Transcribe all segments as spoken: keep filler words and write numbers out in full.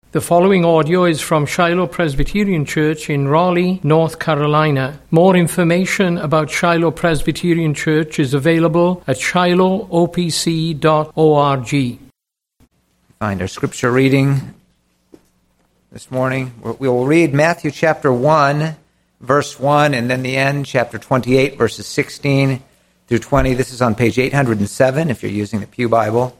The following audio is from Shiloh Presbyterian Church in Raleigh, North Carolina. More information about Shiloh Presbyterian Church is available at shiloh o p c dot org. Find our scripture reading this morning. We will read Matthew chapter one, verse one, and then the end, chapter twenty-eight, verses sixteen through twenty. This is on page eight hundred seven if you're using the Pew Bible.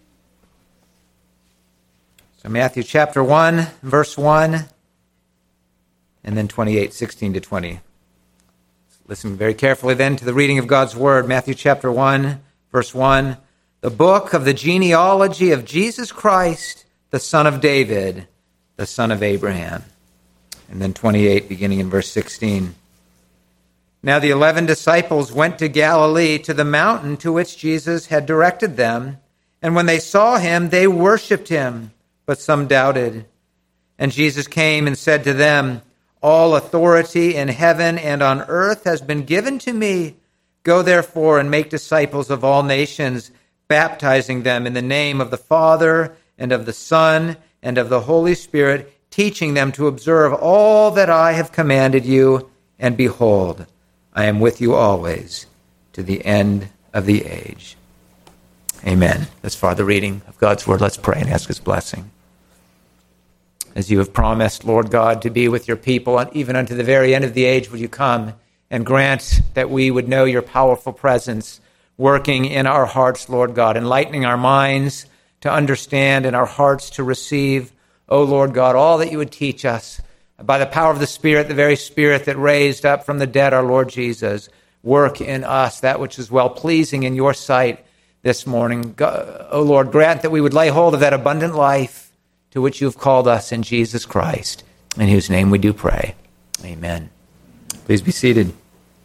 So Matthew chapter one, verse one, and then twenty-eight, sixteen to twenty. Listen very carefully then to the reading of God's Word. Matthew chapter one, verse one. The book of the genealogy of Jesus Christ, the son of David, the son of Abraham. And then twenty-eight, beginning in verse sixteen. Now the eleven disciples went to Galilee, to the mountain to which Jesus had directed them. And when they saw him, they worshipped him. But some doubted. And Jesus came and said to them, All authority in heaven and on earth has been given to me. Go therefore and make disciples of all nations, baptizing them in the name of the Father and of the Son and of the Holy Spirit, teaching them to observe all that I have commanded you. And behold, I am with you always to the end of the age. Amen. That's for the reading of God's Word. Let's pray and ask His blessing. As you have promised, Lord God, to be with your people, and even unto the very end of the age, would you come and grant that we would know your powerful presence working in our hearts, Lord God, enlightening our minds to understand and our hearts to receive, O Lord God, all that you would teach us by the power of the Spirit, the very Spirit that raised up from the dead our Lord Jesus. Work in us that which is well-pleasing in your sight this morning. O Lord, grant that we would lay hold of that abundant life to which you have called us in Jesus Christ, in whose name we do pray. Amen. Please be seated.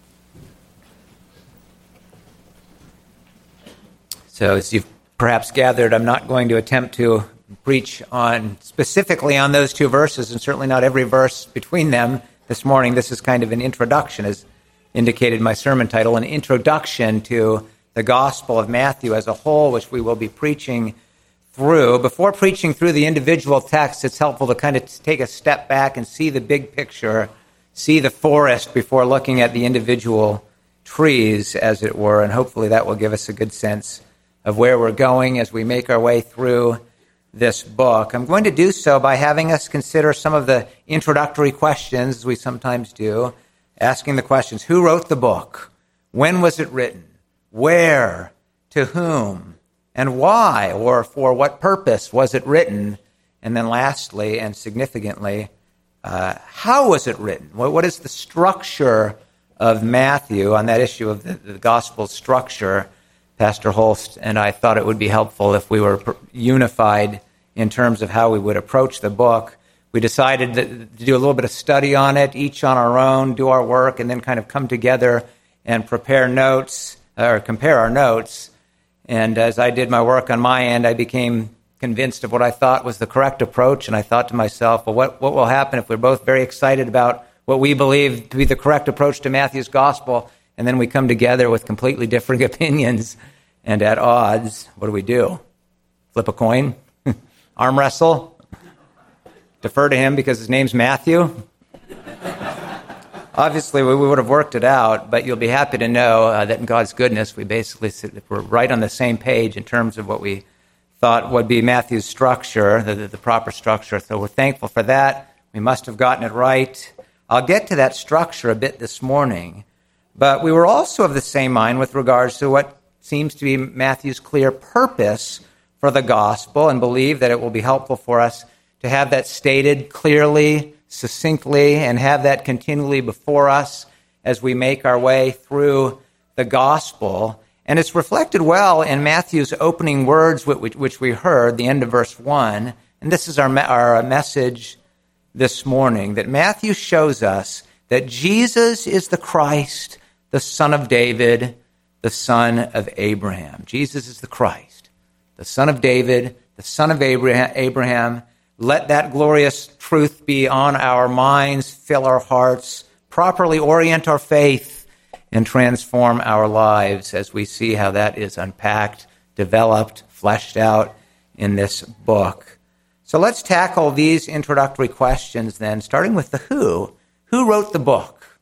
So as you've perhaps gathered, I'm not going to attempt to preach on specifically on those two verses, and certainly not every verse between them this morning. This is kind of an introduction, as indicated in my sermon title, an introduction to the Gospel of Matthew as a whole, which we will be preaching through. Before preaching through the individual texts, it's helpful to kind of take a step back and see the big picture, see the forest before looking at the individual trees, as it were, and hopefully that will give us a good sense of where we're going as we make our way through this book. I'm going to do so by having us consider some of the introductory questions, as we sometimes do, asking the questions: who wrote the book? When was it written? Where? To whom? And why, or for what purpose was it written? And then lastly, and significantly, uh, how was it written? What, what is the structure of Matthew? On that issue of the, the gospel structure, Pastor Holst and I thought it would be helpful if we were unified in terms of how we would approach the book. We decided that, to do a little bit of study on it, each on our own, do our work, and then kind of come together and prepare notes, or compare our notes. And as I did my work on my end, I became convinced of what I thought was the correct approach. And I thought to myself, well, what, what will happen if we're both very excited about what we believe to be the correct approach to Matthew's gospel, and then we come together with completely differing opinions and at odds? What do we do? Flip a coin? Arm wrestle? Defer to him because his name's Matthew? Obviously, we would have worked it out, but you'll be happy to know uh, that in God's goodness, we basically sit, we're right on the same page in terms of what we thought would be Matthew's structure, the, the, the proper structure. So we're thankful for that. We must have gotten it right. I'll get to that structure a bit this morning, but we were also of the same mind with regards to what seems to be Matthew's clear purpose for the gospel, and believe that it will be helpful for us to have that stated clearly, succinctly, and have that continually before us as we make our way through the gospel. And it's reflected well in Matthew's opening words, which we heard, the end of verse one. And this is our, our message this morning, that Matthew shows us that Jesus is the Christ, the Son of David, the Son of Abraham. Jesus is the Christ, the Son of David, the Son of Abraham. Abraham. Let that glorious truth be on our minds, fill our hearts, properly orient our faith, and transform our lives as we see how that is unpacked, developed, fleshed out in this book. So let's tackle these introductory questions then, starting with the who. Who wrote the book?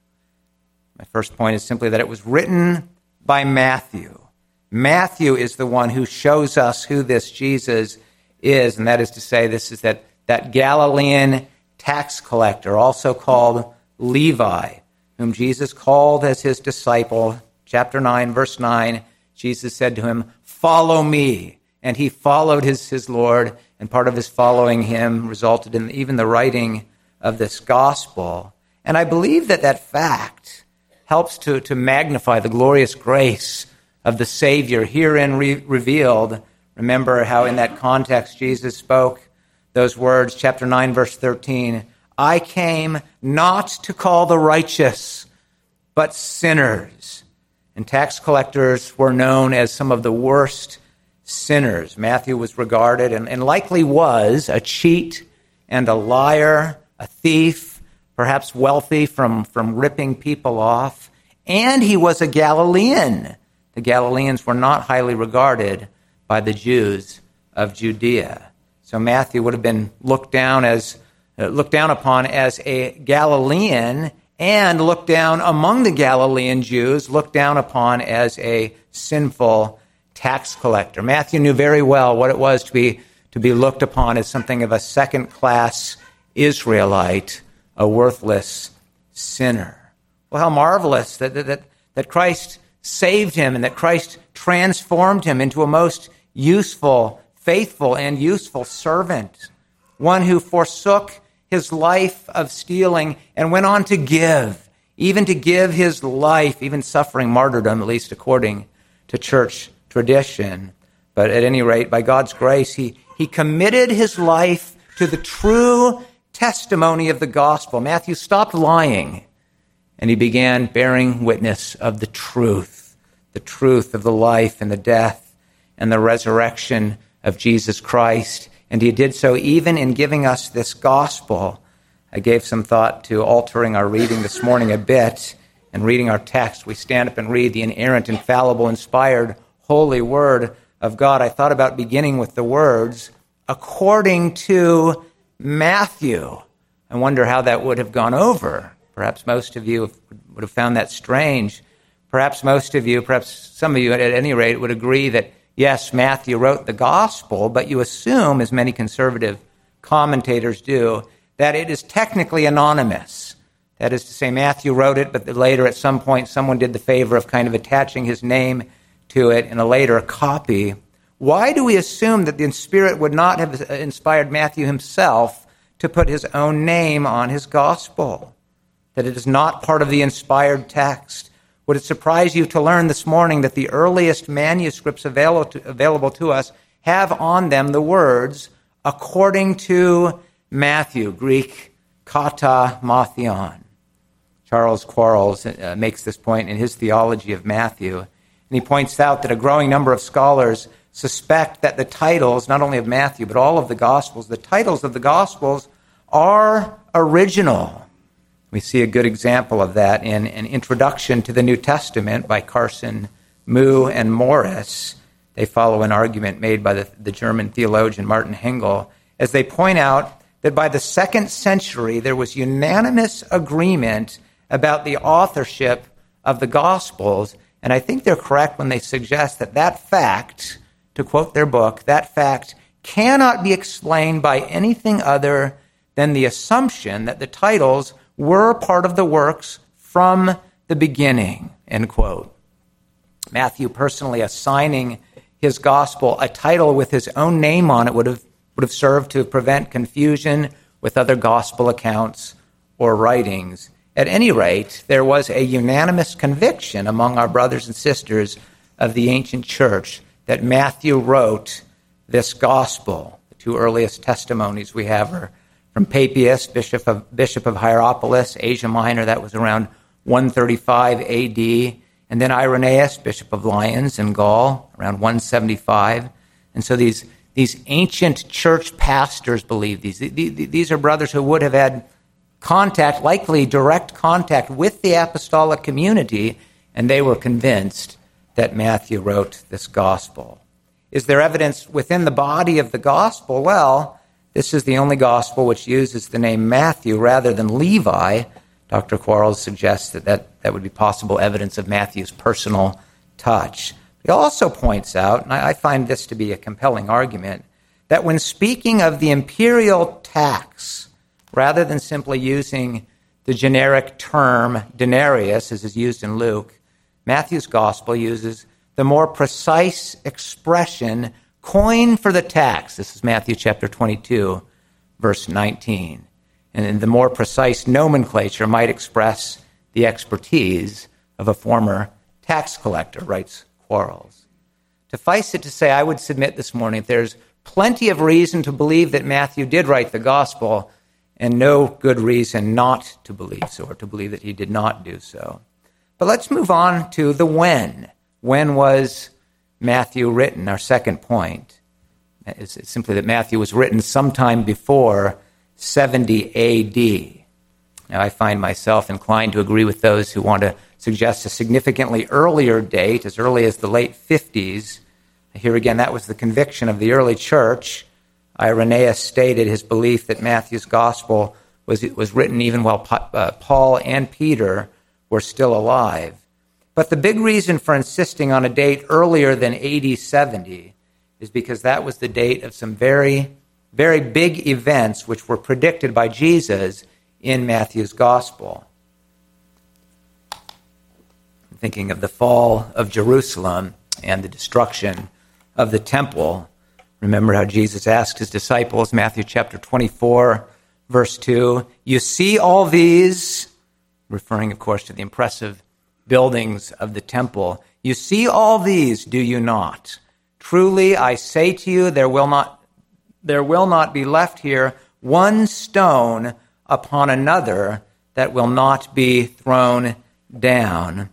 My first point is simply that it was written by Matthew. Matthew is the one who shows us who this Jesus is, and that is to say, this is that, that Galilean tax collector, also called Levi, whom Jesus called as his disciple. Chapter nine, verse nine, Jesus said to him, "Follow me." And he followed his, his Lord, and part of his following him resulted in even the writing of this gospel. And I believe that that fact helps to, to magnify the glorious grace of the Savior herein re- revealed. Remember how in that context Jesus spoke those words, chapter nine, verse thirteen, "I came not to call the righteous, but sinners." And tax collectors were known as some of the worst sinners. Matthew was regarded, and, and likely was, a cheat and a liar, a thief, perhaps wealthy from, from ripping people off. And he was a Galilean. The Galileans were not highly regarded by the Jews of Judea. So Matthew would have been looked down as uh, looked down upon as a Galilean, and looked down among the Galilean Jews, looked down upon as a sinful tax collector. Matthew knew very well what it was to be to be looked upon as something of a second-class Israelite, a worthless sinner. Well, how marvelous that that that Christ saved him and that Christ transformed him into a most useful, faithful, and useful servant, one who forsook his life of stealing and went on to give, even to give his life, even suffering martyrdom, at least according to church tradition. But at any rate, by God's grace, he, he committed his life to the true testimony of the gospel. Matthew stopped lying, and he began bearing witness of the truth, the truth of the life and the death and the resurrection of Jesus Christ. And he did so even in giving us this gospel. I gave some thought to altering our reading this morning a bit and reading our text. We stand up and read the inerrant, infallible, inspired, holy word of God. I thought about beginning with the words, according to Matthew. I wonder how that would have gone over. Perhaps most of you would have found that strange. Perhaps most of you, perhaps some of you at any rate, would agree that yes, Matthew wrote the gospel, but you assume, as many conservative commentators do, that it is technically anonymous. That is to say, Matthew wrote it, but later at some point someone did the favor of kind of attaching his name to it in a later copy. Why do we assume that the Spirit would not have inspired Matthew himself to put his own name on his gospel? That it is not part of the inspired text? Would it surprise you to learn this morning that the earliest manuscripts available to, available to us have on them the words, according to Matthew, Greek, kata mathion. Charles Quarles uh, makes this point in his theology of Matthew, and he points out that a growing number of scholars suspect that the titles, not only of Matthew, but all of the Gospels, the titles of the Gospels are original. We see a good example of that in an introduction to the New Testament by Carson, Moo, and Morris. They follow an argument made by the, the German theologian Martin Hengel, as they point out that by the second century there was unanimous agreement about the authorship of the Gospels, and I think they're correct when they suggest that that fact, to quote their book, that fact cannot be explained by anything other than the assumption that the titles were part of the works from the beginning, end quote. Matthew personally assigning his gospel a title with his own name on it would have would have served to prevent confusion with other gospel accounts or writings. At any rate, there was a unanimous conviction among our brothers and sisters of the ancient church that Matthew wrote this gospel. The two earliest testimonies we have are from Papias, Bishop of, Bishop of Hierapolis, Asia Minor, that was around one thirty-five A D, and then Irenaeus, Bishop of Lyons in Gaul, around one seventy-five. And so these, these ancient church pastors believe these. These are brothers who would have had contact, likely direct contact with the apostolic community, and they were convinced that Matthew wrote this gospel. Is there evidence within the body of the gospel? Well, This is the only gospel which uses the name Matthew rather than Levi. Doctor Quarles suggests that that, that would be possible evidence of Matthew's personal touch. He also points out, and I, I find this to be a compelling argument, that when speaking of the imperial tax, rather than simply using the generic term denarius, as is used in Luke, Matthew's gospel uses the more precise expression, coin for the tax. This is Matthew chapter twenty-two, verse nineteen. And the more precise nomenclature might express the expertise of a former tax collector, writes Quarles. Suffice it to say, I would submit this morning that there's plenty of reason to believe that Matthew did write the gospel, and no good reason not to believe so, or to believe that he did not do so. But let's move on to the when. When was Matthew written? Our second point is simply that Matthew was written sometime before seventy A D. Now, I find myself inclined to agree with those who want to suggest a significantly earlier date, as early as the late fifties. Here again, that was the conviction of the early church. Irenaeus stated his belief that Matthew's gospel was, was written even while uh, Paul and Peter were still alive. But the big reason for insisting on a date earlier than A D seventy is because that was the date of some very, very big events which were predicted by Jesus in Matthew's gospel. I'm thinking of the fall of Jerusalem and the destruction of the temple. Remember how Jesus asked his disciples, Matthew chapter twenty-four, verse two, "You see all these," referring, of course, to the impressive buildings of the temple. "You see all these, do you not? Truly, I say to you, there will not, there will not be left here one stone upon another that will not be thrown down."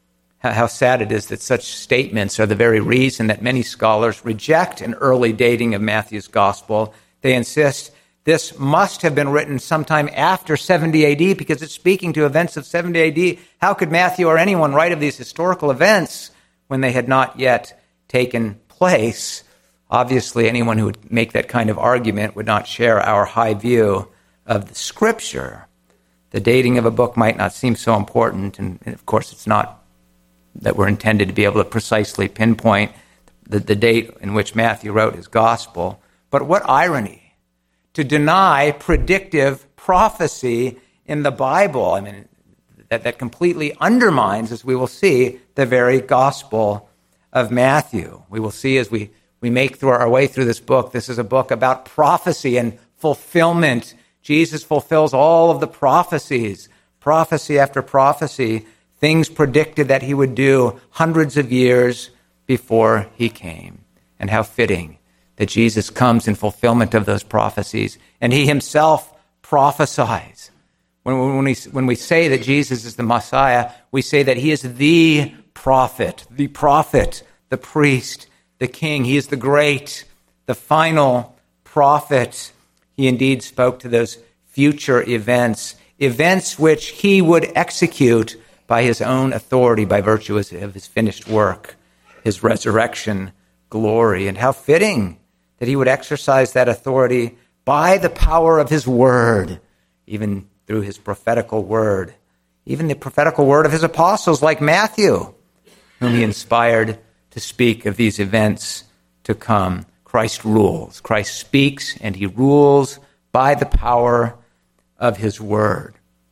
How sad it is that such statements are the very reason that many scholars reject an early dating of Matthew's gospel. They insist this must have been written sometime after seventy A D because it's speaking to events of seventy A D. How could Matthew or anyone write of these historical events when they had not yet taken place? Obviously, anyone who would make that kind of argument would not share our high view of the Scripture. The dating of a book might not seem so important, and of course it's not that we're intended to be able to precisely pinpoint the, the date in which Matthew wrote his gospel. But what irony to deny predictive prophecy in the Bible. I mean, that, that completely undermines, as we will see, the very gospel of Matthew. We will see as we, we make through our way through this book, this is a book about prophecy and fulfillment. Jesus fulfills all of the prophecies, prophecy after prophecy, things predicted that he would do hundreds of years before he came. And how fitting that Jesus comes in fulfillment of those prophecies, and he himself prophesies. When, when, we, when we say that Jesus is the Messiah, we say that he is the prophet, the prophet, the priest, the king. He is the great, the final prophet. He indeed spoke to those future events, events which he would execute by his own authority, by virtue of his finished work, his resurrection glory. And how fitting that he would exercise that authority by the power of his word, even through his prophetical word, even the prophetical word of his apostles like Matthew, whom he inspired to speak of these events to come. Christ rules. Christ speaks, and he rules by the power of his word.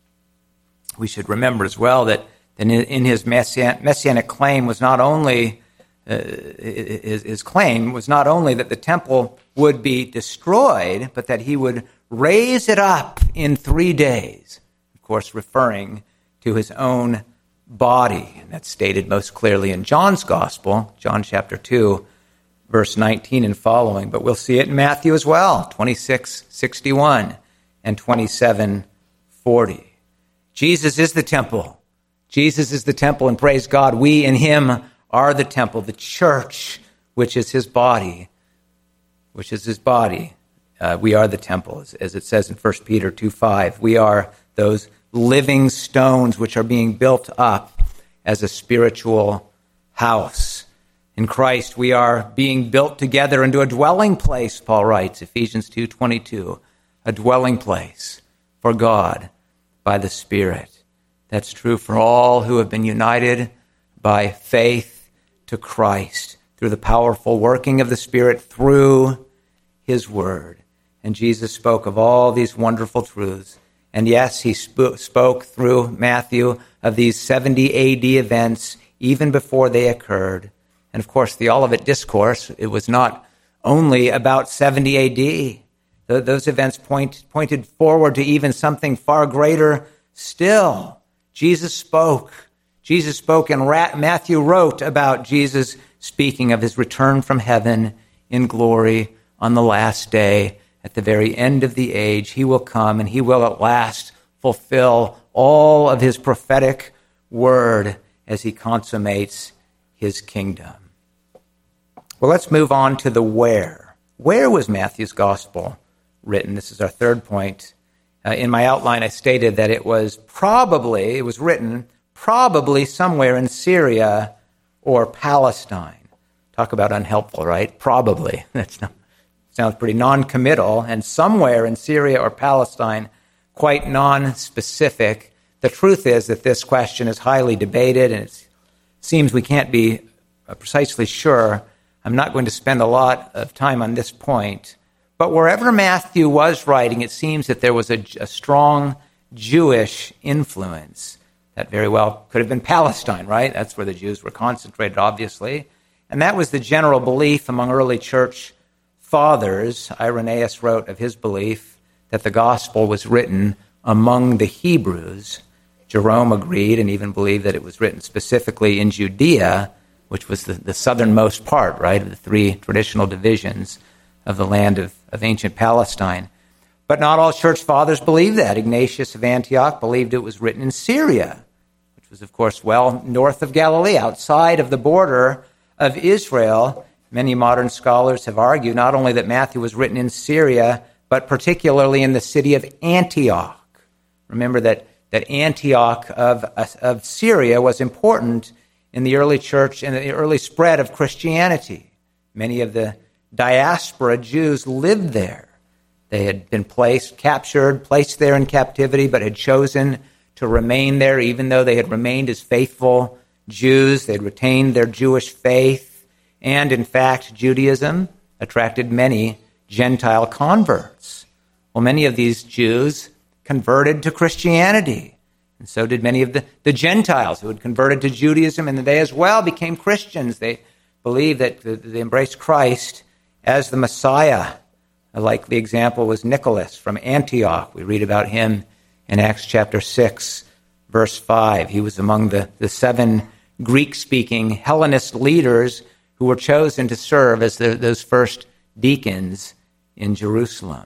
We should remember as well that in his messianic claim was not only uh, his, his claim was not only that the temple would be destroyed, but that he would raise it up in three days. Of course, referring to his own body, and that's stated most clearly in John's Gospel, John chapter two, verse nineteen and following. But we'll see it in Matthew as well, twenty-six sixty-one and twenty-seven forty. Jesus is the temple. Jesus is the temple, and praise God, we in him are the temple, the church, which is his body, which is his body. Uh, we are the temple, as, as it says in First Peter two five. We are those living stones which are being built up as a spiritual house. In Christ, we are being built together into a dwelling place, Paul writes, Ephesians two twenty-two, a dwelling place for God by the Spirit. That's true for all who have been united by faith to Christ through the powerful working of the Spirit through his word. And Jesus spoke of all these wonderful truths. And yes, he sp- spoke through Matthew of these seventy A D events even before they occurred. And of course, the Olivet Discourse, it was not only about seventy A D. Th- those events point, pointed forward to even something far greater still. Jesus spoke. Jesus spoke, and Ra- Matthew wrote about Jesus speaking of his return from heaven in glory on the last day. At the very end of the age, he will come, and he will at last fulfill all of his prophetic word as he consummates his kingdom. Well, let's move on to the where. Where was Matthew's gospel written? This is our third point. Uh, in my outline, I stated that it was probably, it was written probably somewhere in Syria or Palestine. Talk about unhelpful, right? Probably. That's not, sounds pretty non-committal. And somewhere in Syria or Palestine, quite non-specific. The truth is that this question is highly debated, and it seems we can't be precisely sure. I'm not going to spend a lot of time on this point. But wherever Matthew was writing, it seems that there was a, a strong Jewish influence. That very well could have been Palestine, right? That's where the Jews were concentrated, obviously. And that was the general belief among early church fathers. Irenaeus wrote of his belief that the gospel was written among the Hebrews. Jerome agreed and even believed that it was written specifically in Judea, which was the, the southernmost part, right, of the three traditional divisions of the land of, of ancient Palestine. But not all church fathers believed that. Ignatius of Antioch believed it was written in Syria, which was, of course, well north of Galilee, outside of the border of Israel. Many modern scholars have argued not only that Matthew was written in Syria, but particularly in the city of Antioch. Remember that, that Antioch of, of Syria was important in the early church and the early spread of Christianity. Many of the diaspora Jews lived there. They had been placed, captured, placed there in captivity, but had chosen to remain there even though they had remained as faithful Jews. They had retained their Jewish faith. And in fact, Judaism attracted many Gentile converts. Well, many of these Jews converted to Christianity. And so did many of the, the Gentiles who had converted to Judaism, and they as well became Christians. They believed that they embraced Christ as the Messiah. A likely example was Nicholas from Antioch. We read about him in Acts chapter six, verse five. He was among the, the seven Greek-speaking Hellenist leaders who were chosen to serve as the, those first deacons in Jerusalem.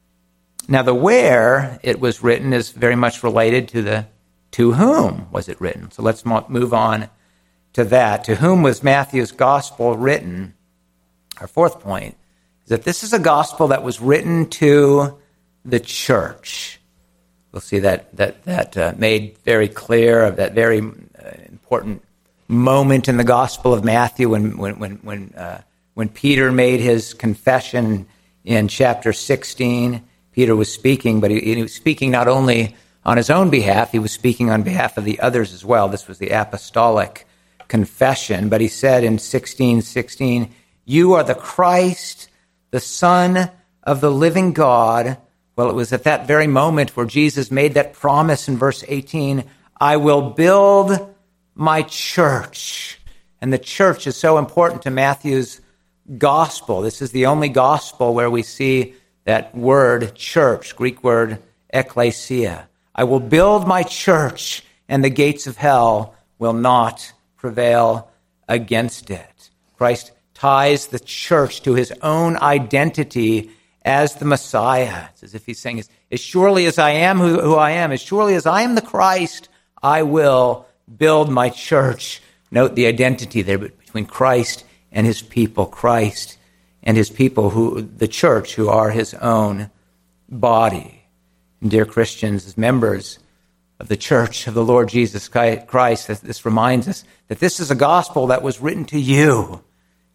Now, the where it was written is very much related to the to whom was it written. So let's move on to that. To whom was Matthew's gospel written? Our fourth point is that this is a gospel that was written to the church. We'll see that that that uh, made very clear of that very uh, important moment in the Gospel of Matthew when when when when, uh, when Peter made his confession in chapter sixteen. Peter was speaking, but he, he was speaking not only on his own behalf, he was speaking on behalf of the others as well. This was the apostolic confession. But he said in sixteen sixteen, "You are the Christ, the Son of the living God." Well, it was at that very moment where Jesus made that promise in verse eighteen, "I will build my church." And the church is so important to Matthew's gospel. This is the only gospel where we see that word church, Greek word ekklesia. "I will build my church, and the gates of hell will not prevail against it." Christ ties the church to his own identity as the Messiah. It's as if he's saying, as surely as I am who, who I am, as surely as I am the Christ, I will build my church. Note the identity there between Christ and his people, Christ and his people, who the church, who are his own body. And dear Christians, as members of the church of the Lord Jesus Christ, this reminds us that this is a gospel that was written to you.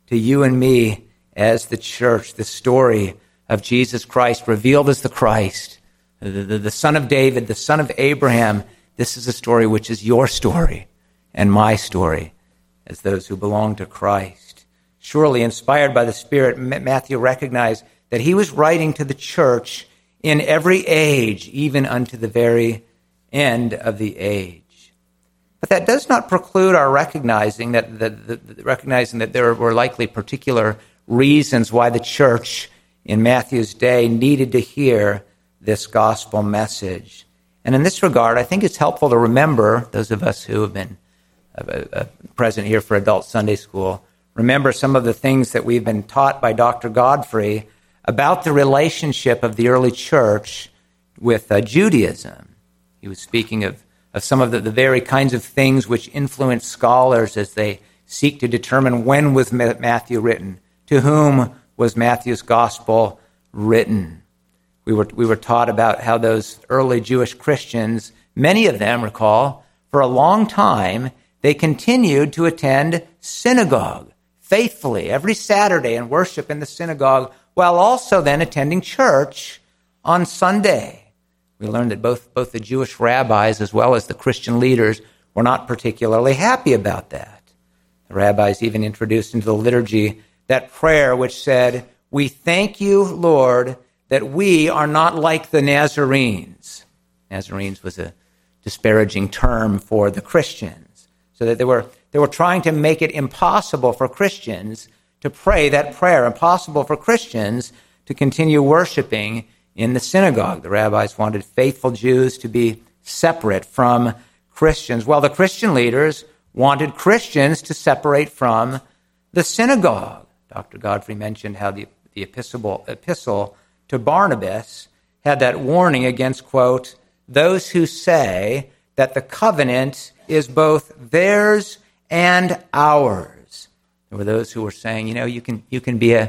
to you and me as the church, the story of Jesus Christ revealed as the Christ, the, the, the son of David, the son of Abraham. This is a story which is your story and my story as those who belong to Christ. Surely, inspired by the Spirit, Matthew recognized that he was writing to the church in every age, even unto the very end of the age. But that does not preclude our recognizing that, that, that, recognizing that there were likely particular reasons why the church in Matthew's day needed to hear this gospel message. And in this regard, I think it's helpful to remember, those of us who have been uh, uh, present here for Adult Sunday School, remember some of the things that we've been taught by Doctor Godfrey about the relationship of the early church with uh, Judaism. He was speaking of, of some of the, the very kinds of things which influence scholars as they seek to determine when was Matthew written, to whom was Matthew's gospel written. We were, we were taught about how those early Jewish Christians, many of them, recall, for a long time, they continued to attend synagogue faithfully every Saturday and worship in the synagogue, while also then attending church on Sunday. We learned that both, both the Jewish rabbis as well as the Christian leaders were not particularly happy about that. The rabbis even introduced into the liturgy that prayer which said, "We thank you, Lord, that we are not like the Nazarenes." Nazarenes was a disparaging term for the Christians. So that they were, they were trying to make it impossible for Christians to pray that prayer, impossible for Christians to continue worshiping in the synagogue. The rabbis wanted faithful Jews to be separate from Christians, while the Christian leaders wanted Christians to separate from the synagogue. Doctor Godfrey mentioned how the, the epistle, epistle to Barnabas had that warning against, quote, "those who say that the covenant is both theirs and ours." There were those who were saying, you know, you can you can be a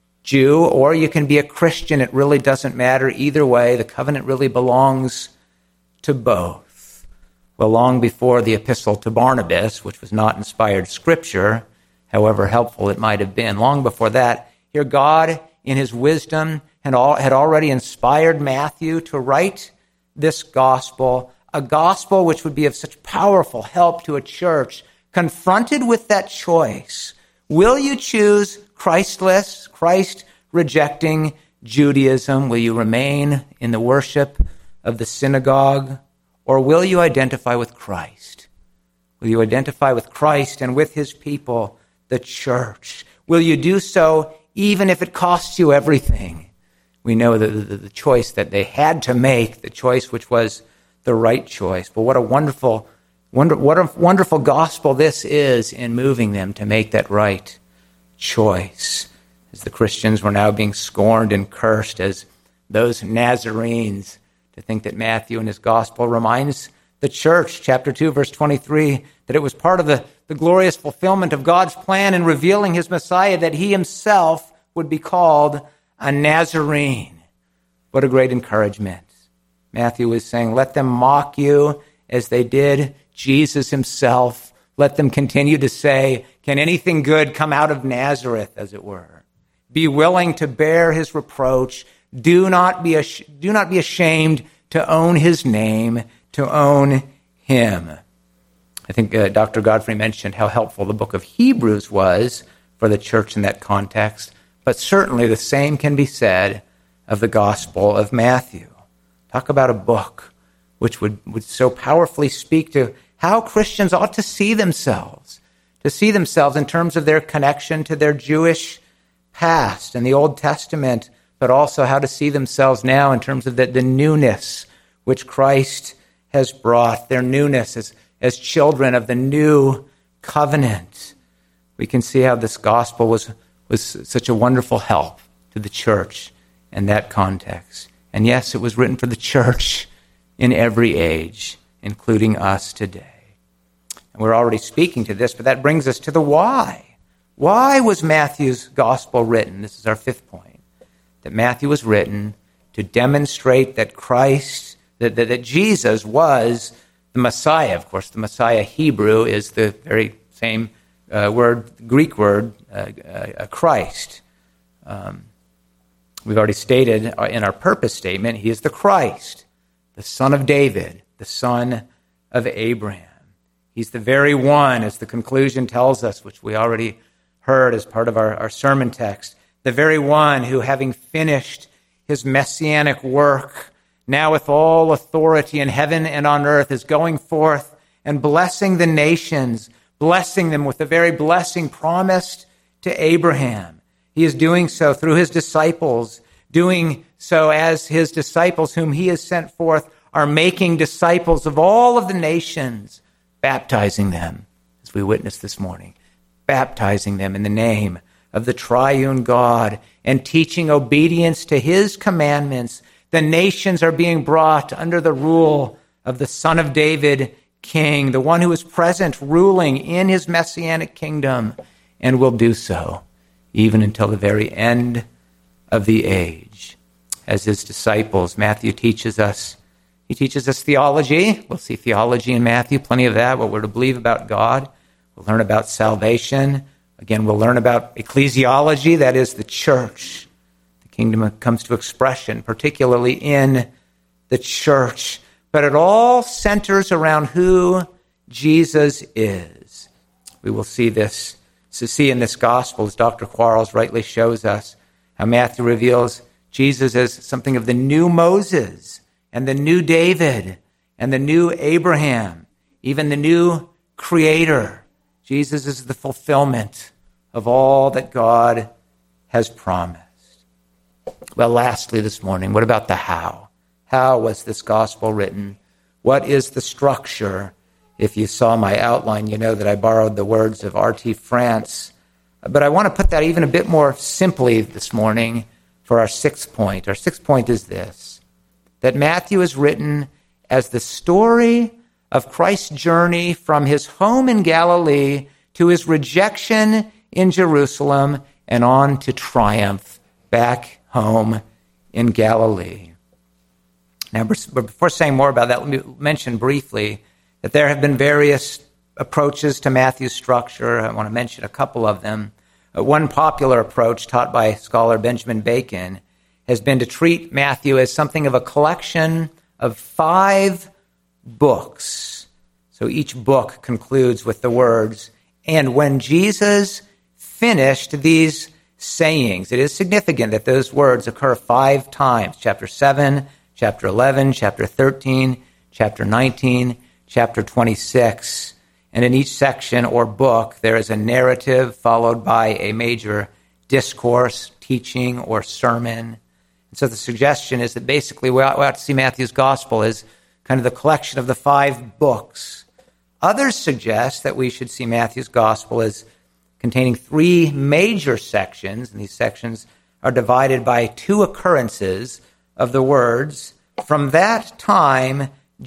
Jew or you can be a Christian. It really doesn't matter. Either way, the covenant really belongs to both. Well, long before the epistle to Barnabas, which was not inspired scripture, however helpful it might have been, long before that, here God, in his wisdom, had, all, had already inspired Matthew to write this gospel, a gospel which would be of such powerful help to a church confronted with that choice. Will you choose Christless, Christ-rejecting Judaism? Will you remain in the worship of the synagogue? Or will you identify with Christ? Will you identify with Christ and with his people, the church? Will you do so even if it costs you everything? We know the, the, the choice that they had to make, the choice which was the right choice. But what a wonderful, wonder, what a wonderful gospel this is in moving them to make that right choice. As the Christians were now being scorned and cursed as those Nazarenes, to think that Matthew in his gospel reminds the church, chapter two, verse twenty-three, that it was part of the, the glorious fulfillment of God's plan in revealing his Messiah that he himself would be called a Nazarene. What a great encouragement. Matthew was saying, let them mock you as they did Jesus himself. Let them continue to say, can anything good come out of Nazareth, as it were? Be willing to bear his reproach. Do not be ash- do not be ashamed to own his name, to own him. I think uh, Doctor Godfrey mentioned how helpful the book of Hebrews was for the church in that context, but certainly the same can be said of the Gospel of Matthew. Talk about a book which would, would so powerfully speak to how Christians ought to see themselves, to see themselves in terms of their connection to their Jewish past and the Old Testament, but also how to see themselves now in terms of the, the newness which Christ has brought, their newness as, as children of the new covenant. We can see how this gospel was, was such a wonderful help to the church in that context. And yes, it was written for the church in every age, including us today. And we're already speaking to this, but that brings us to the why. Why was Matthew's gospel written? This is our fifth point. That Matthew was written to demonstrate that Christ, that, that, that Jesus was the Messiah. Of course, the Messiah Hebrew is the very same uh, word, Greek word, uh, uh, Christ. Um, we've already stated in our purpose statement, he is the Christ, the son of David, the son of Abraham. He's the very one, as the conclusion tells us, which we already heard as part of our, our sermon text, the very one who, having finished his messianic work, now with all authority in heaven and on earth, is going forth and blessing the nations, blessing them with the very blessing promised to Abraham. He is doing so through his disciples, doing so as his disciples whom he has sent forth are making disciples of all of the nations, baptizing them, as we witnessed this morning, baptizing them in the name of the triune God and teaching obedience to his commandments. The nations are being brought under the rule of the Son of David, King, the one who is present, ruling in his messianic kingdom, and will do so even until the very end of the age. As his disciples, Matthew teaches us He teaches us theology. We'll see theology in Matthew, plenty of that, what we're to believe about God. We'll learn about salvation. Again, we'll learn about ecclesiology, that is the church. The kingdom comes to expression, particularly in the church. But it all centers around who Jesus is. We will see this, to see in this gospel, as Doctor Quarles rightly shows us, how Matthew reveals Jesus as something of the new Moses, and the new David, and the new Abraham, even the new Creator. Jesus is the fulfillment of all that God has promised. Well, lastly this morning, what about the how? How was this gospel written? What is the structure? If you saw my outline, you know that I borrowed the words of R T France. But I want to put that even a bit more simply this morning for our sixth point. Our sixth point is this: that Matthew is written as the story of Christ's journey from his home in Galilee to his rejection in Jerusalem and on to triumph back home in Galilee. Now, before saying more about that, let me mention briefly that there have been various approaches to Matthew's structure. I want to mention a couple of them. One popular approach taught by scholar Benjamin Bacon has been to treat Matthew as something of a collection of five books. So each book concludes with the words, "And when Jesus finished these sayings." It is significant that those words occur five times: chapter seven, chapter eleven, chapter thirteen, chapter nineteen, chapter twenty-six. And in each section or book, there is a narrative followed by a major discourse, teaching, or sermon. And so the suggestion is that basically we ought, we ought to see Matthew's gospel as kind of the collection of the five books. Others suggest that we should see Matthew's gospel as containing three major sections, and these sections are divided by two occurrences of the words, "From that time,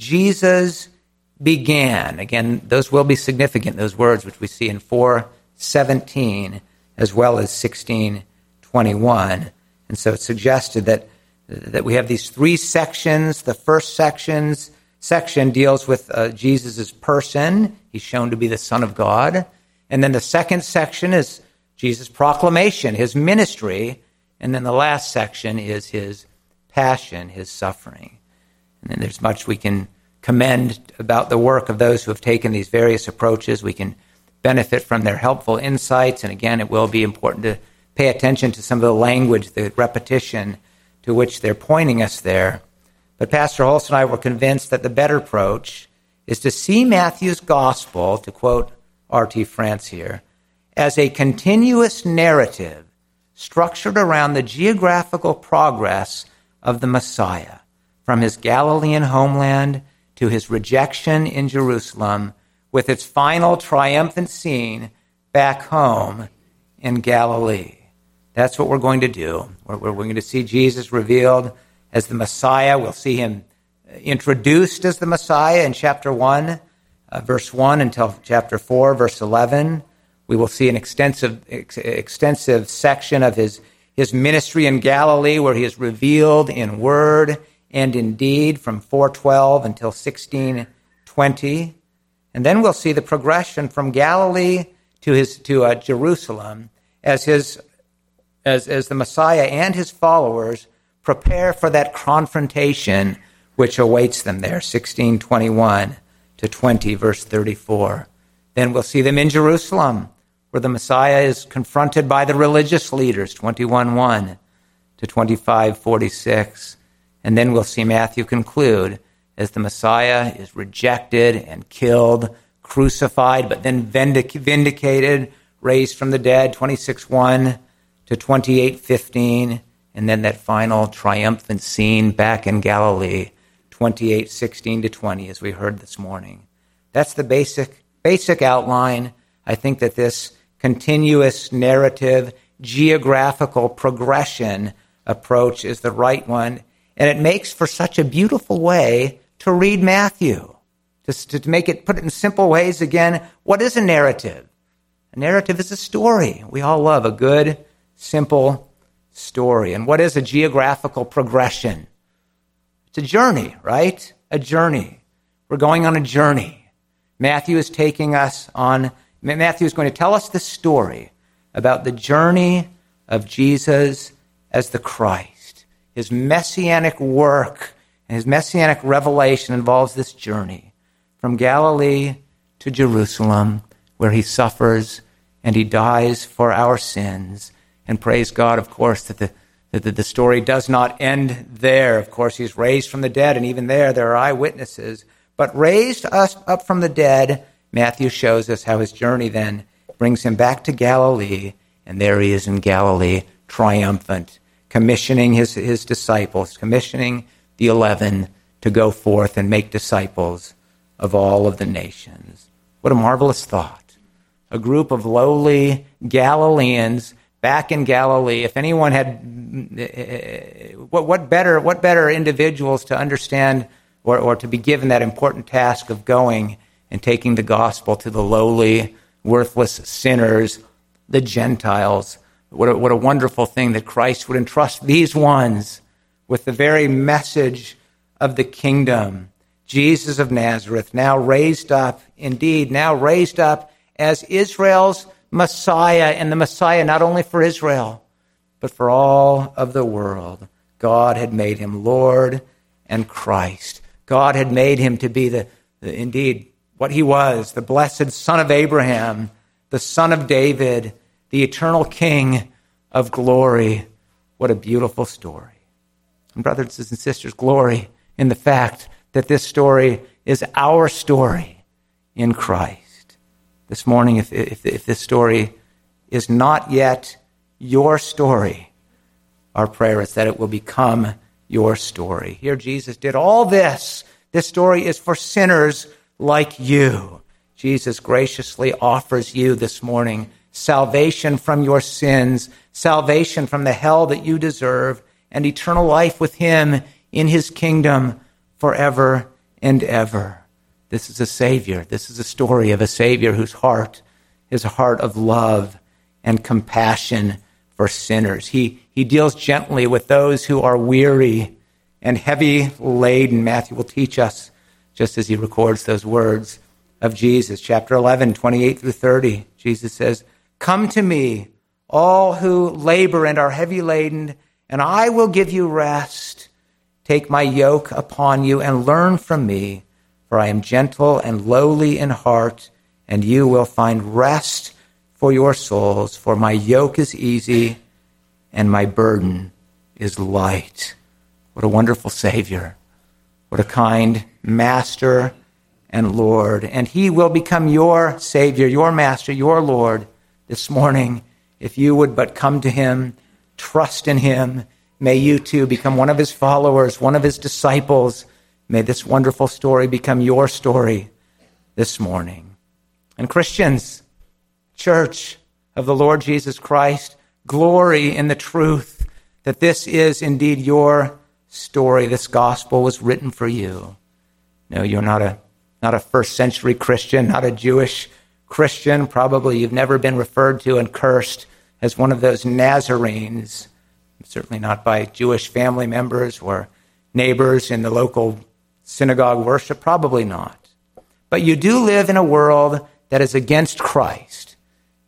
Jesus began." Again, those will be significant, those words which we see in four seventeen as well as sixteen twenty-one. And so it's suggested that that we have these three sections. The first sections section deals with uh, Jesus' person. He's shown to be the Son of God. And then the second section is Jesus' proclamation, his ministry. And then the last section is his passion, his suffering. And then there's much we can commend about the work of those who have taken these various approaches. We can benefit from their helpful insights. And again, it will be important to pay attention to some of the language, the repetition to which they're pointing us there. But Pastor Holst and I were convinced that the better approach is to see Matthew's gospel, to quote R T France here, as a continuous narrative structured around the geographical progress of the Messiah, from his Galilean homeland to his rejection in Jerusalem, with its final triumphant scene back home in Galilee. That's what we're going to do. We're, we're going to see Jesus revealed as the Messiah. We'll see him introduced as the Messiah in chapter one, uh, verse one, until chapter four, verse eleven. We will see an extensive ex- extensive section of his, his ministry in Galilee, where he is revealed in word and in deed from four twelve until sixteen twenty. And then we'll see the progression from Galilee to his to uh, Jerusalem as his as as the Messiah and his followers prepare for that confrontation which awaits them there, sixteen twenty-one to twenty, verse thirty-four. Then we'll see them in Jerusalem, where the Messiah is confronted by the religious leaders, twenty-one one to twenty-five forty-six. And then we'll see Matthew conclude as the Messiah is rejected and killed, crucified, but then vindic- vindicated, raised from the dead, twenty-six one to twenty-eight fifteen. And then that final triumphant scene back in Galilee, twenty-eight sixteen to twenty, as we heard this morning. That's the basic basic outline. I think that this continuous narrative, geographical progression approach is the right one. And it makes for such a beautiful way to read Matthew. Just to make it, put it in simple ways again, what is a narrative? A narrative is a story. We all love a good, simple story. And what is a geographical progression? It's a journey, right? A journey. We're going on a journey. Matthew is taking us on, Matthew is going to tell us the story about the journey of Jesus as the Christ. His messianic work and his messianic revelation involves this journey from Galilee to Jerusalem, where he suffers and he dies for our sins. And praise God, of course, that the, that the story does not end there. Of course, he's raised from the dead, and even there, there are eyewitnesses. But raised us up from the dead, Matthew shows us how his journey then brings him back to Galilee, and there he is in Galilee, triumphant, commissioning his, his disciples, commissioning the eleven to go forth and make disciples of all of the nations. What a marvelous thought. A group of lowly Galileans back in Galilee. If anyone had, what, what better what better individuals to understand or, or to be given that important task of going and taking the gospel to the lowly, worthless sinners, the Gentiles. What a, what a wonderful thing that Christ would entrust these ones with the very message of the kingdom. Jesus of Nazareth, now raised up, indeed, now raised up as Israel's Messiah, and the Messiah not only for Israel, but for all of the world. God had made him Lord and Christ. God had made him to be the, the indeed, what he was, the blessed Son of Abraham, the Son of David, the eternal King of glory. What a beautiful story. And brothers and sisters, glory in the fact that this story is our story in Christ. This morning, if, if, if this story is not yet your story, our prayer is that it will become your story. Here Jesus did all this. This story is for sinners like you. Jesus graciously offers you this morning salvation from your sins, salvation from the hell that you deserve, and eternal life with him in his kingdom forever and ever. This is a Savior. This is a story of a Savior whose heart is a heart of love and compassion for sinners. He, he deals gently with those who are weary and heavy laden. Matthew will teach us, just as he records those words of Jesus. Chapter eleven, twenty-eight through thirty, Jesus says, "Come to me, all who labor and are heavy laden, and I will give you rest. Take my yoke upon you and learn from me, for I am gentle and lowly in heart, and you will find rest for your souls. For my yoke is easy and my burden is light." What a wonderful Savior. What a kind Master and Lord. And he will become your Savior, your Master, your Lord this morning. If you would but come to him, trust in him, may you too become one of his followers, one of his disciples. May this wonderful story become your story this morning. And Christians, Church of the Lord Jesus Christ, glory in the truth that this is indeed your story. This gospel was written for you. No, you're not a not a first century Christian, not a Jewish Christian. Probably you've never been referred to and cursed as one of those Nazarenes, certainly not by Jewish family members or neighbors in the local synagogue worship, probably not. But you do live in a world that is against Christ.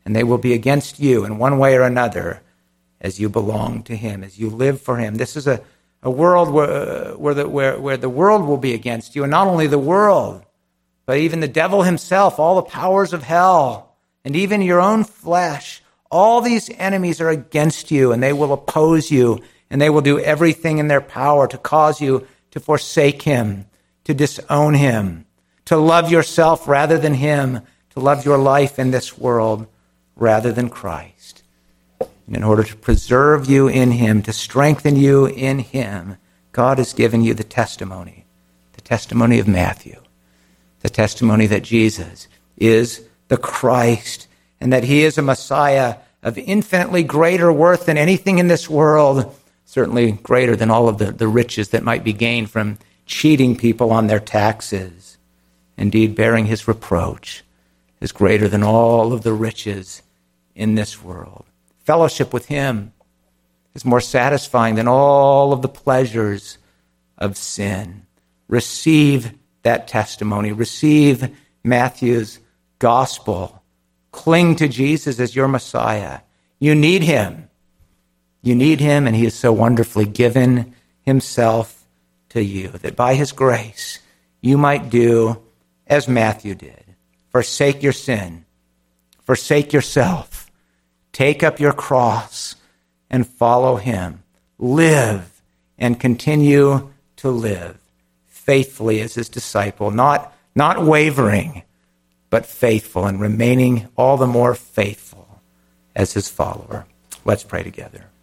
and they will be against you in one way or another as you belong to him, as you live for him. This is a, a world where, where, the, where, where the world will be against you, and not only the world, but even the devil himself, all the powers of hell, and even your own flesh. All these enemies are against you, and they will oppose you, and they will do everything in their power to cause you to forsake him, to disown him, to love yourself rather than him, to love your life in this world rather than Christ. And in order to preserve you in him, to strengthen you in him, God has given you the testimony, the testimony of Matthew, the testimony that Jesus is the Christ, and that he is a Messiah of infinitely greater worth than anything in this world, certainly greater than all of the, the riches that might be gained from cheating people on their taxes. Indeed, bearing his reproach is greater than all of the riches in this world. Fellowship with him is more satisfying than all of the pleasures of sin. Receive that testimony. Receive Matthew's gospel. Cling to Jesus as your Messiah. You need him. You need him, and he has so wonderfully given himself to you that by his grace you might do as Matthew did. Forsake your sin. Forsake yourself. Take up your cross and follow him. Live and continue to live faithfully as his disciple, not, not wavering, but faithful, and remaining all the more faithful as his follower. Let's pray together.